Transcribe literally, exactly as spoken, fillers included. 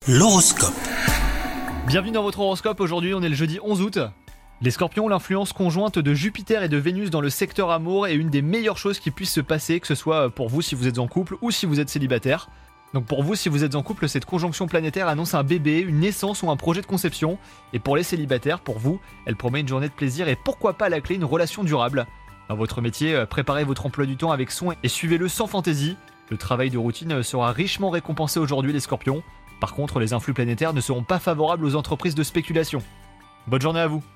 L'horoscope. Bienvenue dans votre horoscope, aujourd'hui on est le jeudi onze août. Les scorpions, l'influence conjointe de Jupiter et de Vénus dans le secteur amour est une des meilleures choses qui puissent se passer, que ce soit pour vous si vous êtes en couple ou si vous êtes célibataire. Donc pour vous si vous êtes en couple, cette conjonction planétaire annonce un bébé, une naissance ou un projet de conception. Et pour les célibataires, pour vous, elle promet une journée de plaisir et pourquoi pas à la clé une relation durable. Dans votre métier, préparez votre emploi du temps avec soin et suivez-le sans fantaisie. Le travail de routine sera richement récompensé aujourd'hui les scorpions. Par contre, les influx planétaires ne seront pas favorables aux entreprises de spéculation. Bonne journée à vous!